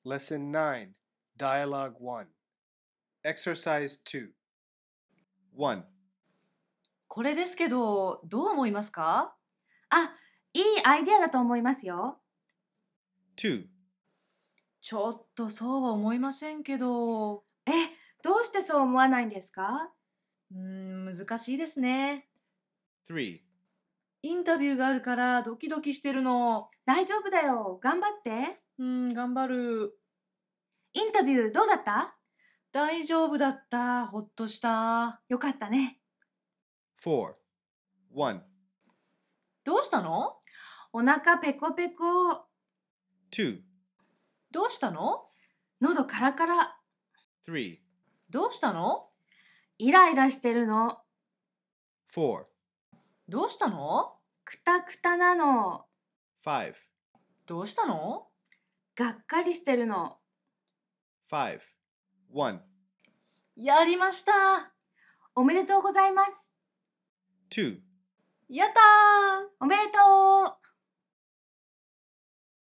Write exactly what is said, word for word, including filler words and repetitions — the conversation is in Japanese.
Lesson nine, Dialogue one. Exercise two. one. これですけど、どう思いますか？ あ、いいアイデアだと思いますよ。 two. ちょっとそうは思いませんけど。 え、どうしてそう思わないんですか？ うーん、難しいですね。 three. インタビューがあるからドキドキしてるの。 大丈夫だよ。頑張って。 うーん、頑張る。 インタビューどうだった？ 大丈夫だった。ほっとした。 よかったね。 four. one. どうしたの？ お腹ペコペコ。 two. どうしたの？ 喉カラカラ。 three. どうしたの？ イライラしてるの。 four. どうしたの？ くたくたなの。 five. どうしたの？ がっかりしてるの。 five. one. やりました。 おめでとうございます。 two. やったー。 おめでとう。